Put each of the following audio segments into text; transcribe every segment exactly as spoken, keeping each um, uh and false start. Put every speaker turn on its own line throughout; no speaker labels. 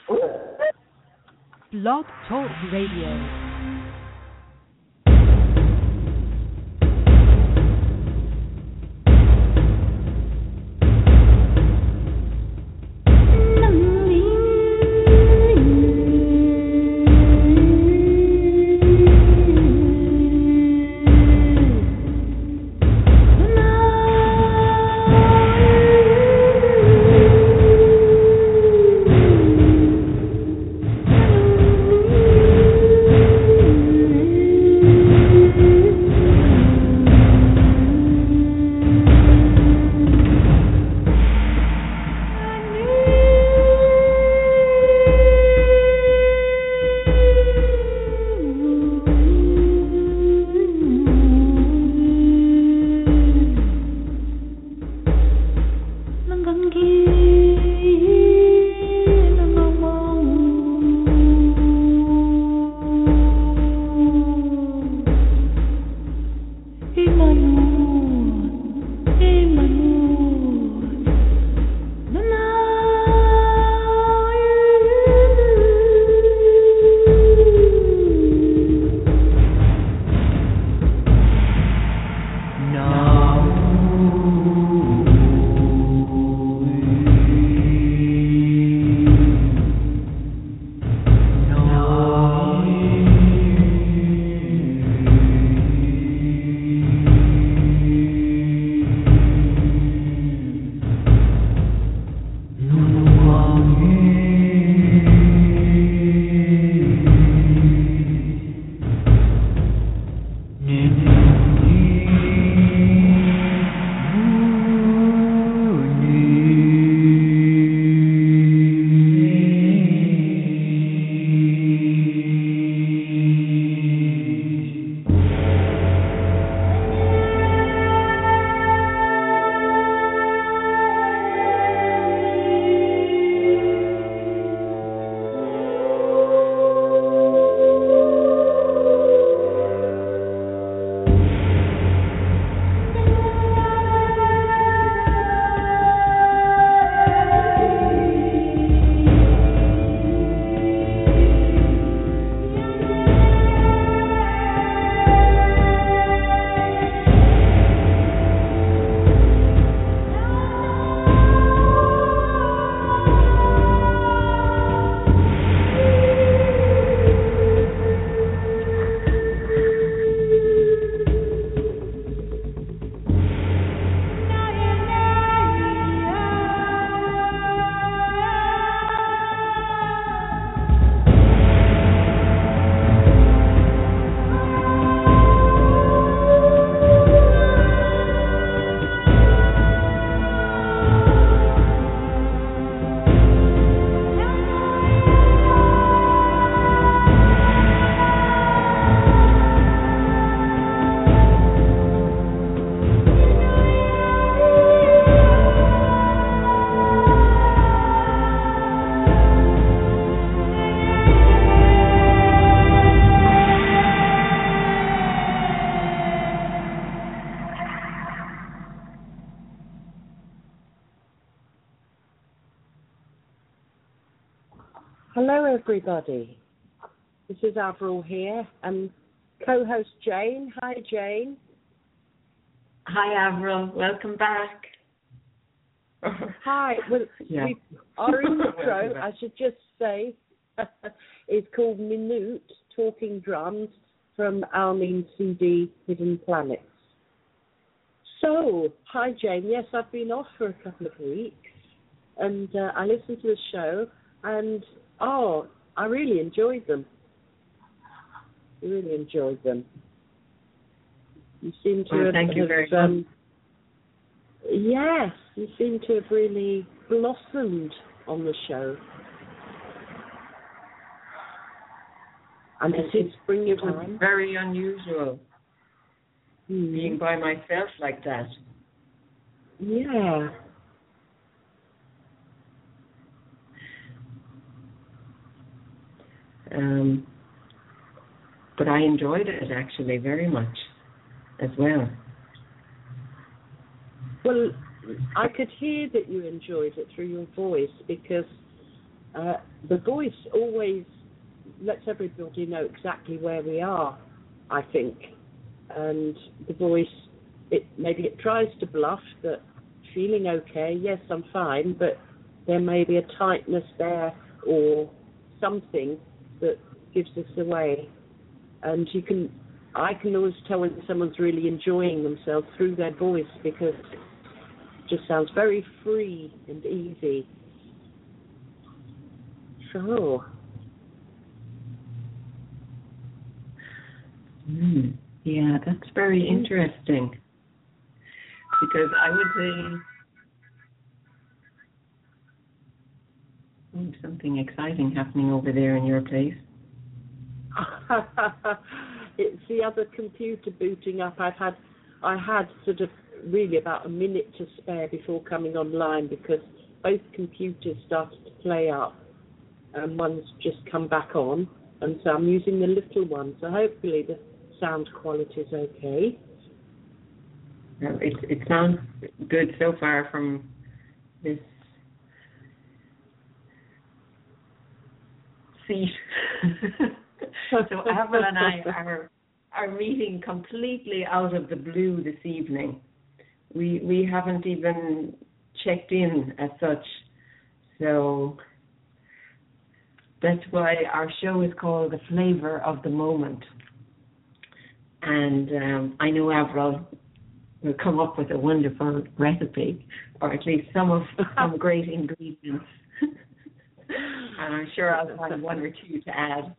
Blog Talk Radio.
Hello, everybody. This is Avril here, and co-host Jane. Hi, Jane.
Hi, Avril. Welcome back.
Hi. Well,
yeah.
we, our intro, I should just say, is called Minute Talking Drums from Almin C D Hidden Planets. So, hi, Jane. Yes, I've been off for a couple of weeks, and uh, I listened to the show, and oh, I really enjoyed them. I really enjoyed them. You seem to
well,
have,
thank you
have,
very
um,
much.
Yes, you seem to have really blossomed on the show. And
Yes,
it's spring
it was
time.
very unusual
mm.
being by myself like that.
Yeah.
Um, but I enjoyed it actually very much as well.
Well, I could hear that you enjoyed it through your voice because uh, the voice always lets everybody know exactly where we are, I think. And the voice, it maybe it tries to bluff that feeling okay, yes, I'm fine, but there may be a tightness there or something that gives us away. And you can, I can always tell when someone's really enjoying themselves through their voice, because it just sounds very free and easy. Sure.
Mm, yeah, that's very interesting. Because I would say oh, something exciting happening over there in your place.
It's the other computer booting up. I've had, I had sort of really about a minute to spare before coming online, because both computers started to play up, and one's just come back on, and so I'm using the little one. So hopefully the sound quality is okay.
It it sounds good so far from this seat. So Avril and I are are meeting completely out of the blue this evening. We we haven't even checked in as such. So that's why our show is called The Flavor of the Moment. And um, I know Avril will come up with a wonderful recipe, or at least some of some great ingredients. And I'm sure I'll find one or two to add.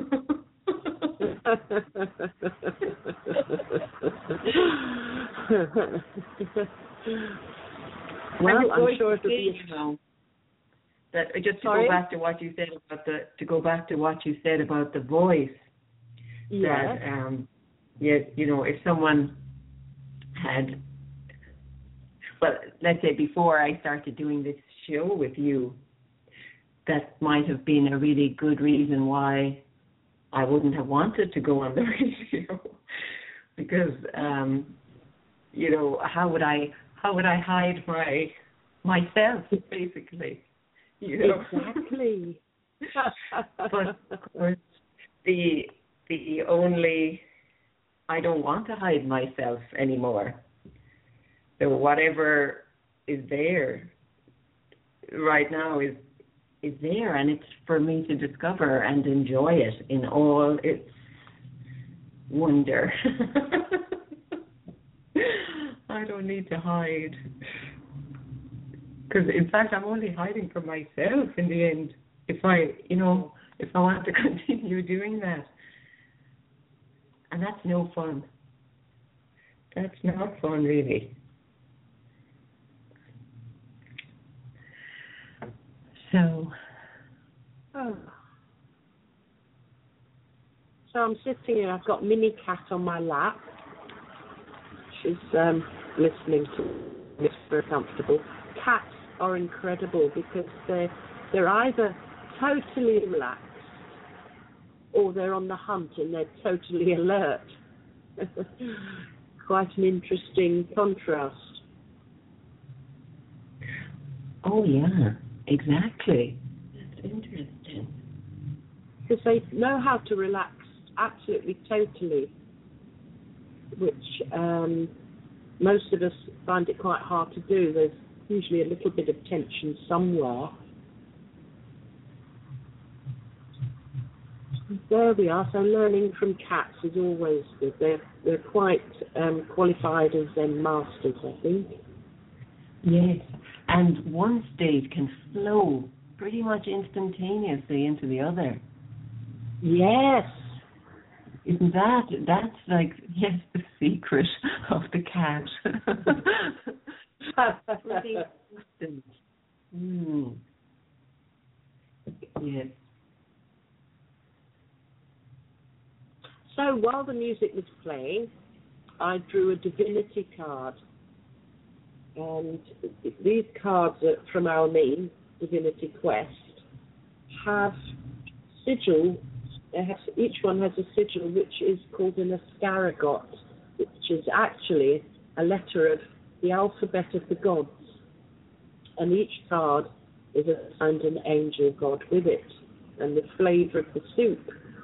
Well, I'm sure it'll be
a that just to
Sorry?
go back to what you said about the to go back to what you said about the voice.
Yes.
That um, yeah, you know, if someone had, well, let's say before I started doing this show with you, that might have been a really good reason why I wouldn't have wanted to go on the radio, because um, you know, how would I how would I hide my myself, basically, you know?
Exactly.
But of course, the the only I don't want to hide myself anymore. So whatever is there right now is is there, and it's for me to discover and enjoy it in all its wonder. I don't need to hide, because in fact I'm only hiding from myself in the end. If I, you know, if I want to continue doing that, and that's no fun. That's not fun, really. So,
oh. So I'm sitting here. I've got Minnie Cat on my lap. She's um, listening to me. It's very comfortable. Cats are incredible because they're they're either totally relaxed or they're on the hunt and they're totally alert. Quite an interesting contrast.
Oh yeah, exactly. That's interesting.
Because they know how to relax absolutely totally, which um, most of us find it quite hard to do. There's usually a little bit of tension somewhere. There we are. So learning from cats is always good. They're they're quite um, qualified as Zen masters, I think.
Yes, and one state can flow pretty much instantaneously into the other.
Yes.
Isn't that, that's like, yes, the secret of the cat. Pretty instant. Mm. Yes.
So while the music was playing, I drew a divinity card. And these cards are from our main Divinity Quest have sigil. They have, each one has a sigil which is called an askaragot, which is actually a letter of the alphabet of the gods. And each card is assigned an angel god with it, and the flavour of the soup.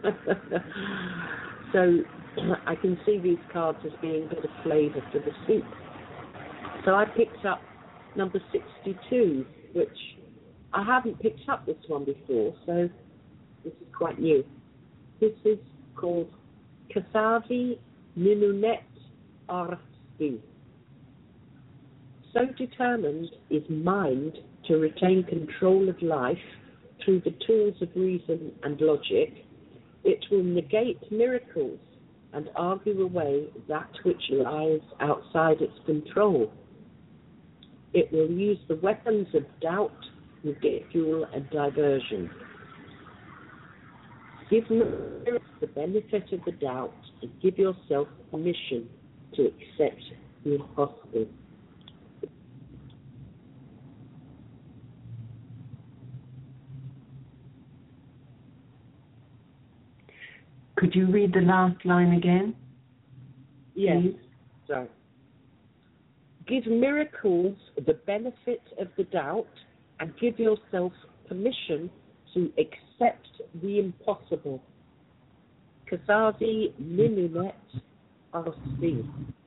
So I can see these cards as being a bit of flavour for the soup. So I picked up number sixty-two, which I haven't picked up this one before, so this is quite new. This is called Kasavi Ninunet Arsi. So determined is mind to retain control of life through the tools of reason and logic, it will negate miracles and argue away that which lies outside its control. It will use the weapons of doubt, ridicule, and diversion. Give the benefit of the doubt and give yourself permission to accept the impossible.
Could you read the last line again?
Yes.
Please?
Sorry. Give miracles the benefit of the doubt and give yourself permission to accept the impossible. Kasavi Ninunet Arsi.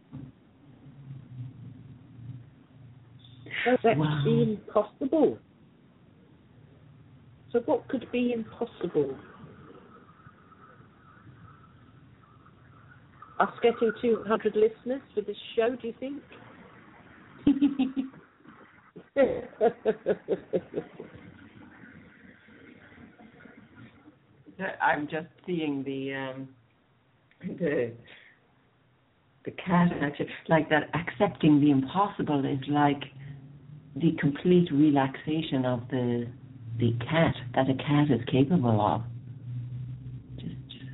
Accept
Wow.
the impossible. So what could be impossible? Us getting two hundred listeners for this show, do you think?
I'm just seeing the um, the the cat actually, like that. Accepting the impossible is like the complete relaxation of the the cat that a cat is capable of. Just, just.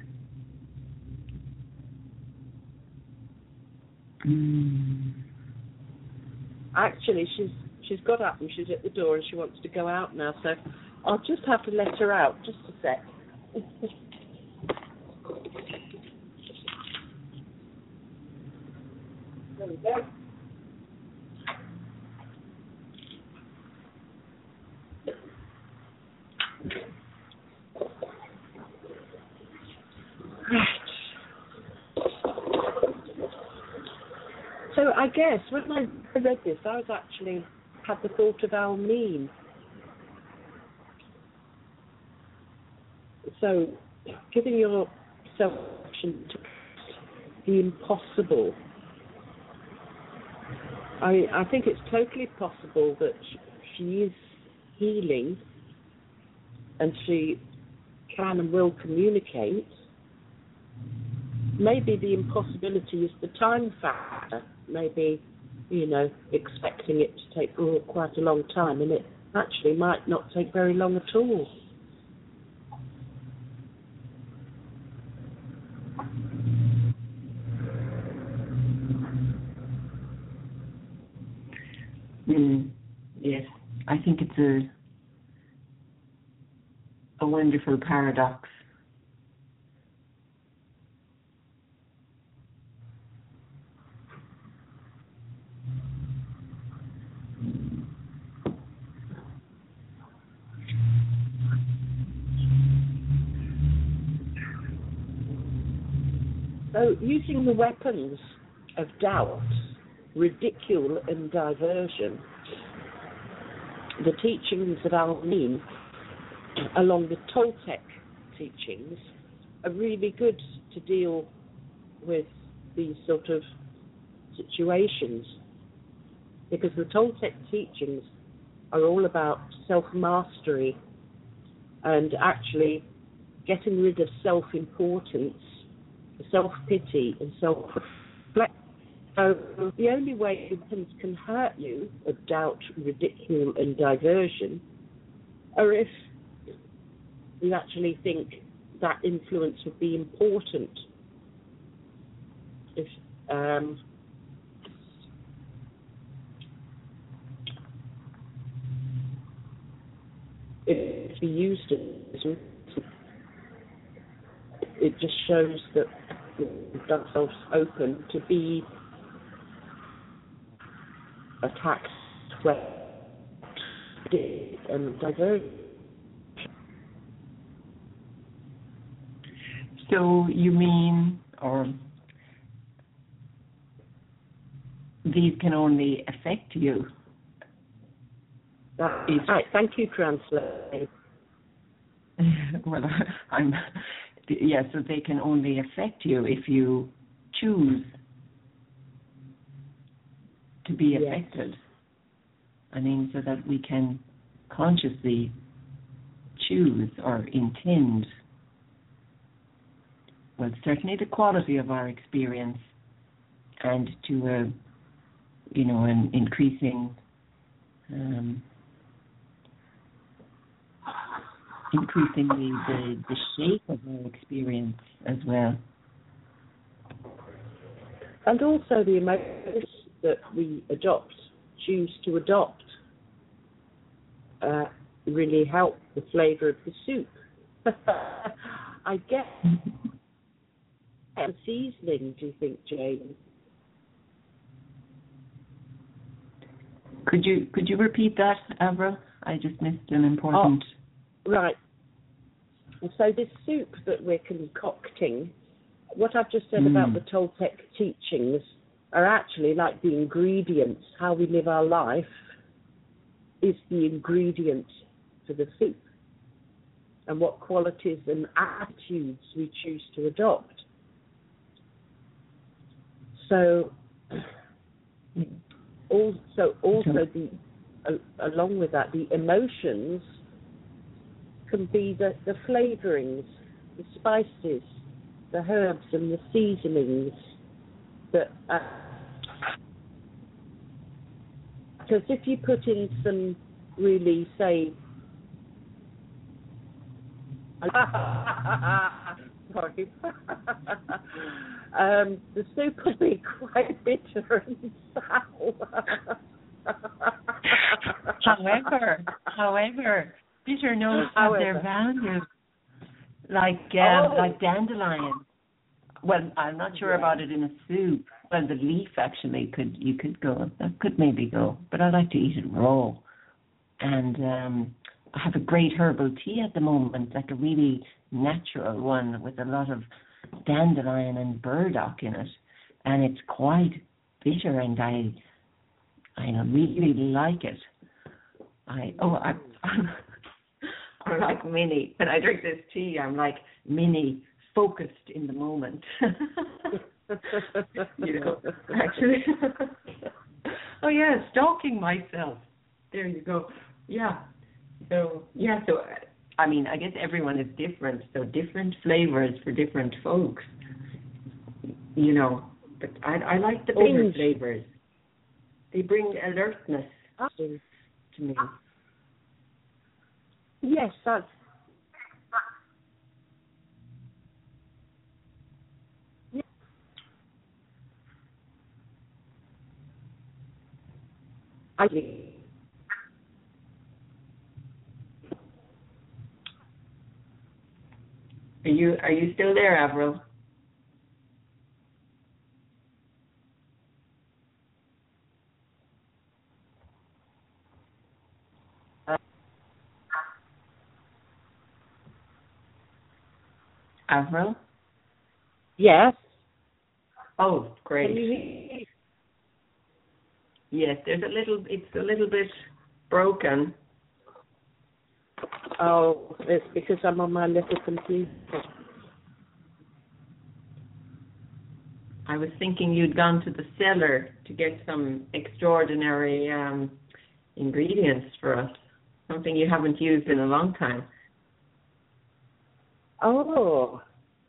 Mm.
Actually, she's she's got up and she's at the door and she wants to go out now. So I'll just have to let her out. Just a sec. There we go. So I guess when I read this, I was actually had the thought of Almeen. So giving yourself permission to the impossible. I I think it's totally possible that she is healing and she can and will communicate. Maybe the impossibility is the time factor. Maybe, you know, expecting it to take oh, quite a long time, and it actually might not take very long at all.
Mm, yes, I think it's a a wonderful paradox.
So using the weapons of doubt, ridicule and diversion, the teachings of Almeen, along the Toltec teachings, are really good to deal with these sort of situations, because the Toltec teachings are all about self-mastery and actually getting rid of self-importance, self-pity and self-reflection. So the only way weapons can hurt you of doubt, ridicule and diversion are if you actually think that influence would be important. If um, if you used it, it just shows that we've done ourselves open to be attacked. and diverse.
So you mean, or these can only affect you?
That's right. Thank you, translate.
Well, I'm, yeah, so they can only affect you if you choose to be
Yes.
affected. I mean, so that we can consciously choose or intend, well, certainly the quality of our experience, and to a, you know, an increasing, um, increasing the, the, the shape of our experience as well.
And also the emotions that we adopt, choose to adopt, uh, really help the flavour of the soup. I guess. And seasoning, do you think, Jane?
Could you could you repeat that, Avril? I just missed an important.
Oh, right. And so this soup that we're concocting, what I've just said
Mm.
about the Toltec teachings are actually like the ingredients. How we live our life is the ingredient for the soup, and what qualities and attitudes we choose to adopt. So, also, also the uh, along with that, the emotions can be the, the flavourings, the spices, the herbs and the seasonings that. Uh, because if you put in some really, say, sorry, um, the soup will be quite bitter and sour.
However, however, bitter notes have
However.
their value, like um,
Oh.
like dandelion. Well, I'm not sure
Yeah.
about it in a soup. Well, the leaf actually could you could go that could maybe go, but I like to eat it raw. And um, I have a great herbal tea at the moment, like a really natural one with a lot of dandelion and burdock in it, and it's quite bitter, and I I really like it. I oh I I'm like Minnie when I drink this tea. I'm like Minnie, focused in the moment. You know, actually. Oh yeah, stalking myself. There you go. Yeah. So yeah. So I mean, I guess everyone is different. So different flavors for different folks. You know, but I I like the bitter
Binge.
flavors. They bring alertness
Awesome.
to me.
Yes, that's. I
Are you are you still there, Avril? Avril?
Yes.
Oh, great.
Can you hear?
Yes, there's a little. It's a little bit broken.
Oh, it's because I'm on my little computer.
I was thinking you'd gone to the cellar to get some extraordinary um, ingredients for us. Something you haven't used in a long time.
Oh.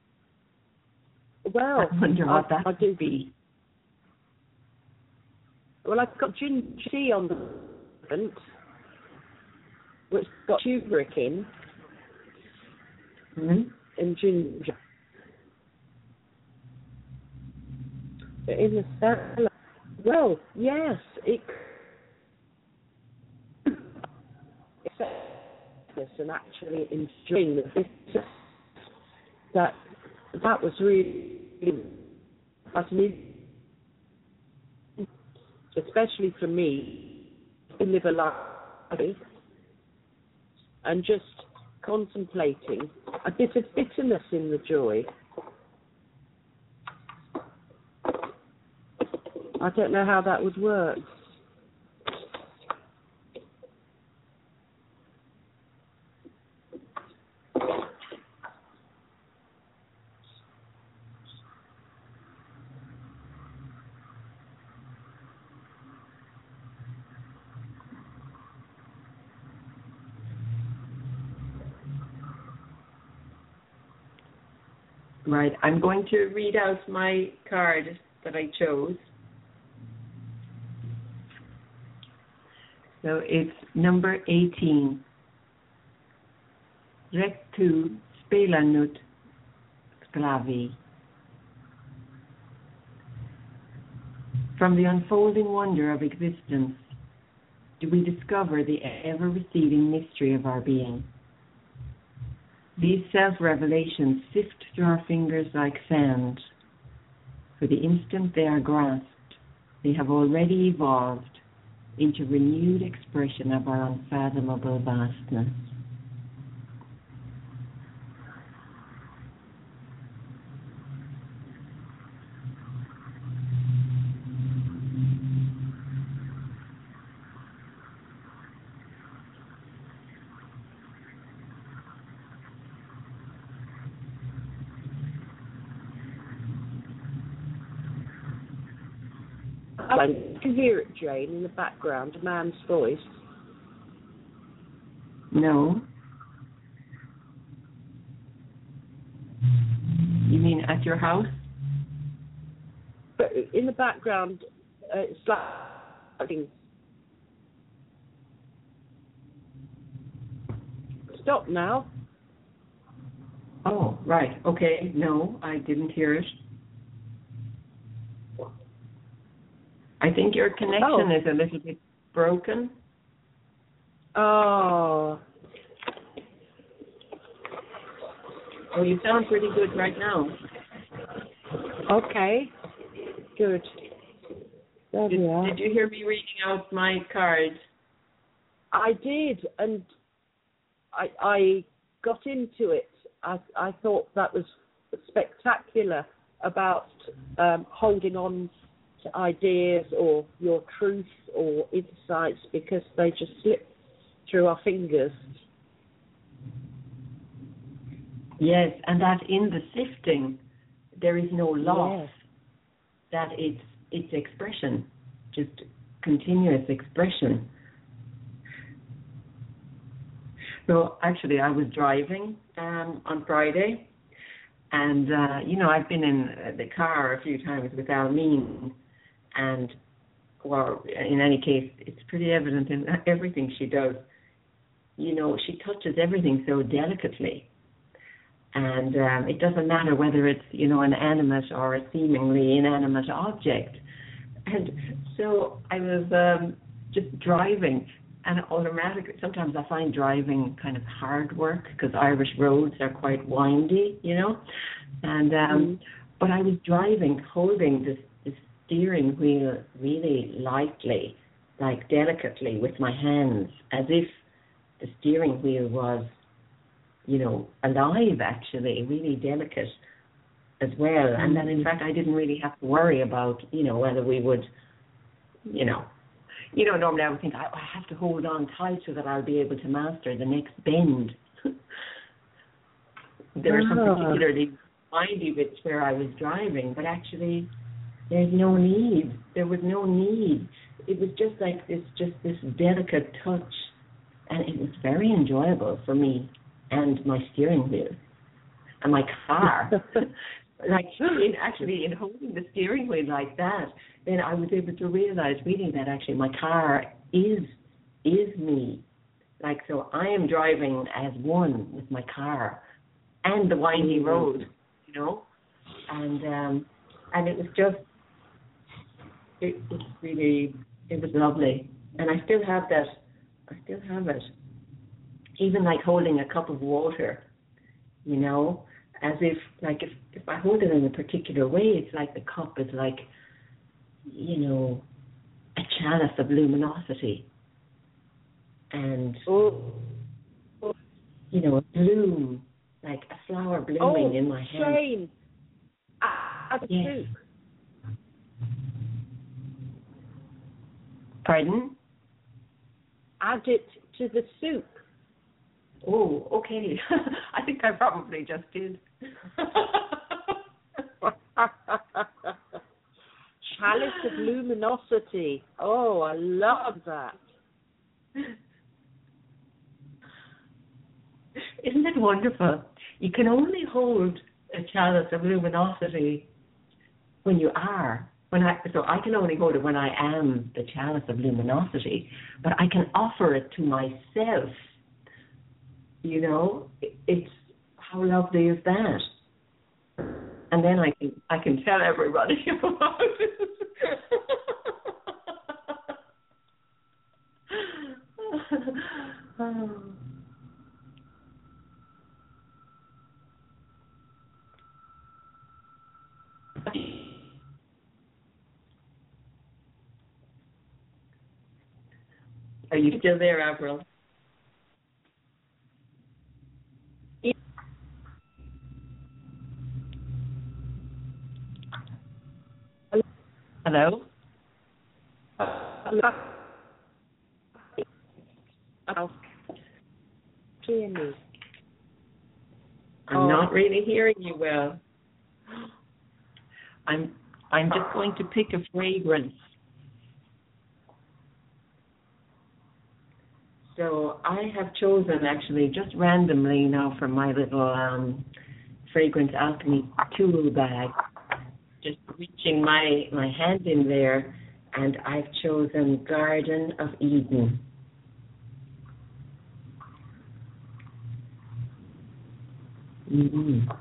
Well,
I wonder what
I,
that
I
would
do.
be.
Well, I've got ginger tea on the front, which got turmeric in
Hmm?
and ginger. But in the cellar, well, yes, it. It's and actually enjoying the business. That that was really fascinating, especially for me to live a life and just contemplating a bit of bitterness in the joy. I don't know how that would work.
Right, I'm going to read out my card that I chose. So it's number eighteen. Rätt tu spela nut sklavi. From the unfolding wonder of existence, do we discover the ever-receding mystery of our being. These self-revelations sift through our fingers like sand. For the instant they are grasped, they have already evolved into renewed expression of our unfathomable vastness.
I can hear it, Jane, in the background, a man's voice.
No. You mean at your house?
But in the background, uh, it's like... Stop now.
Oh, right. Okay. No, I didn't hear it. I think your connection
Oh.
is a little bit broken.
Oh.
Oh, you sound pretty good right now.
Okay. Good. There
Did,
we are.
did you hear me reading out my card?
I did, and I, I got into it. I, I thought that was spectacular about um, holding on to ideas or your truth or insights because they just slip through our fingers.
Yes, and that in the sifting, there is no loss.
Yes.
That it's it's expression, just continuous expression. So actually, I was driving um, on Friday, and uh, you know I've been in the car a few times with Almeen, and well, in any case, it's pretty evident in everything she does. You know, she touches everything so delicately. And um, it doesn't matter whether it's, you know, an animate or a seemingly inanimate object. And so I was um, just driving, and automatically, sometimes I find driving kind of hard work because Irish roads are quite windy, you know. And um, mm. But I was driving, holding this, this steering wheel really lightly, like delicately with my hands, as if the steering wheel was, you know, alive actually, really delicate as well. Mm-hmm. And then in fact I didn't really have to worry about, you know, whether we would, you know, you know, normally I would think I, I have to hold on tight so that I'll be able to master the next bend. There are some particularly windy bits where I was driving, but actually there's no need. There was no need. It was just like this, just this delicate touch, and it was very enjoyable for me. And my steering wheel and my car. Like in actually in holding the steering wheel like that, then I was able to realize really that actually my car is is me. Like, so I am driving as one with my car and the windy mm-hmm. road, you know. And um and it was just it was really it was lovely. And I still have that I still have it. Even like holding a cup of water, you know, as if, like, if, if I hold it in a particular way, it's like the cup is like, you know, a chalice of luminosity. And,
oh.
you know, a bloom, like a flower blooming
oh,
in my hand.
Shane, add a
Yes.
soup.
Pardon?
Add it to the soup.
Oh, okay. I think I probably just did.
Chalice of luminosity. Oh, I love that.
Isn't it wonderful? You can only hold a chalice of luminosity when you are. When I so I can only hold it when I am the chalice of luminosity, but I can offer it to myself. You know, it's how lovely is that? And then I can I can tell everybody about it. Oh. Are you still there, Avril? Hello?
Hello? Oh, hear me.
I'm
Oh.
not really hearing you well. I'm I'm just going to pick a fragrance. So I have chosen actually just randomly now for my little um, fragrance alchemy tool bag. Just reaching my, my hand in there, and I've chosen Garden of Eden. Mm-hmm.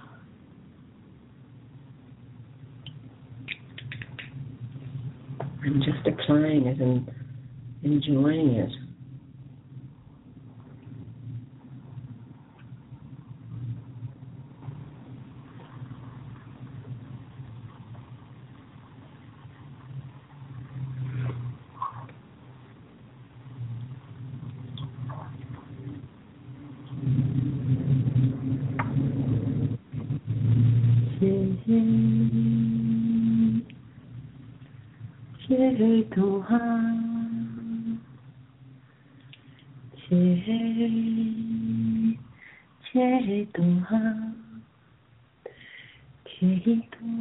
I'm just applying it and enjoying it. Chehe Tuhan, Chehe, Chehe Tuhan, Chehe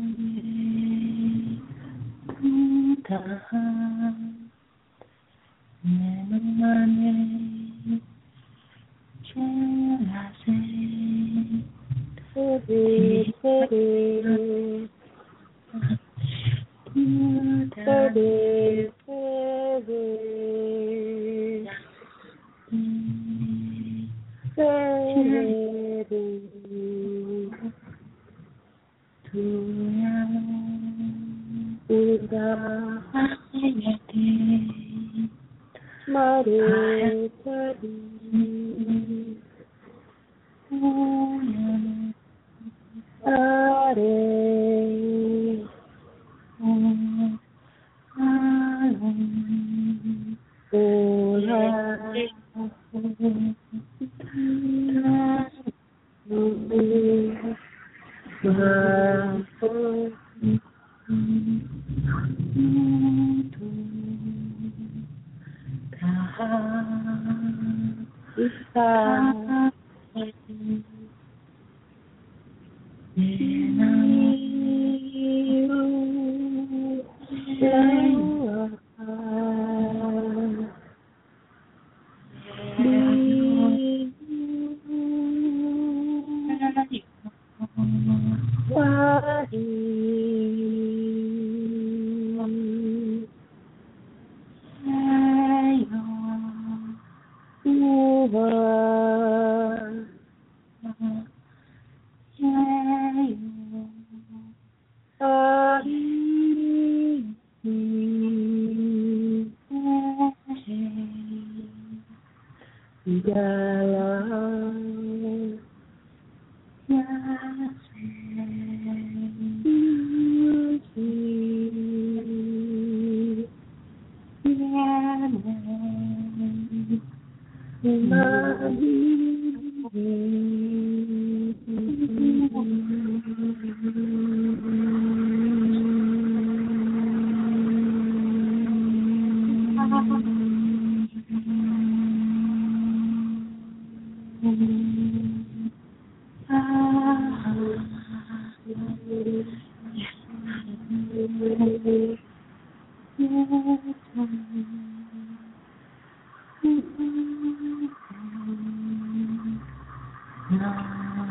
Tuhan, Tuhan, Nenumane, Chelase,
Steady, steady. Steady, steady. Steady. Buddha. Mare, steady. Are.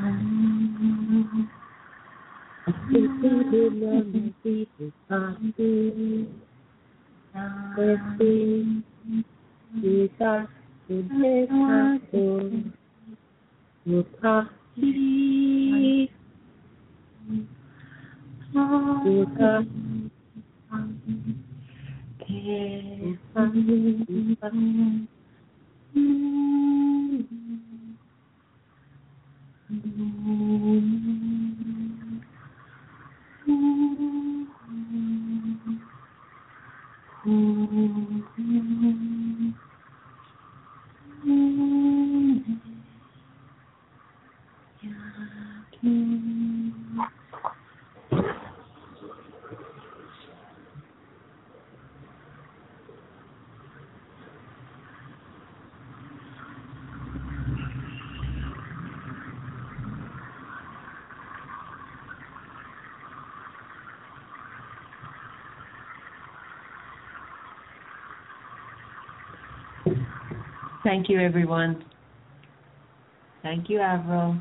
Thank you, everyone. Thank you, Avril.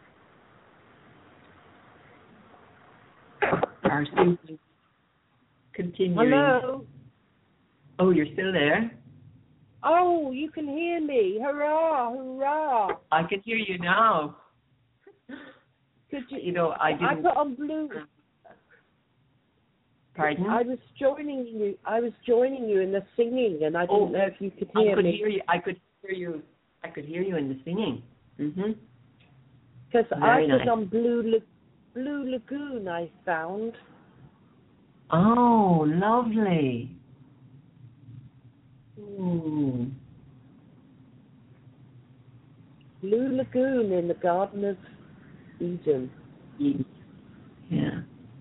Our super continuing.
Hello.
Oh, you're still there?
Oh, you can hear me. Hurrah, hurrah.
I can hear you now.
Could you,
you know, I didn't...
I put on blue...
Pardon?
I was joining you. I was joining you in the singing, and I didn't
oh,
know if you could hear
I could
me.
Hear you. I could hear you. I could hear you in the singing. Mhm.
Because I put
nice.
on Blue La- Blue Lagoon. I found.
Oh, lovely. Ooh.
Blue Lagoon in the Garden of Eden.
Yeah.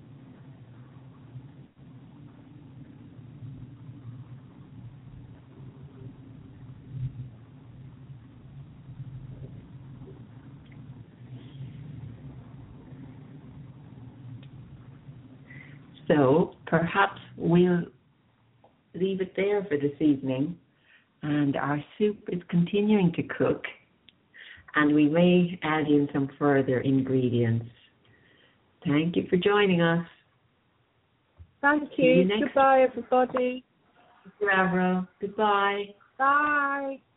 So perhaps we'll leave it there for this evening, and our soup is continuing to cook, and we may add in some further ingredients. Thank you for joining us.
Thank
See you
you.
next
Goodbye, everybody.
Thank you, Avril. Goodbye.
Bye.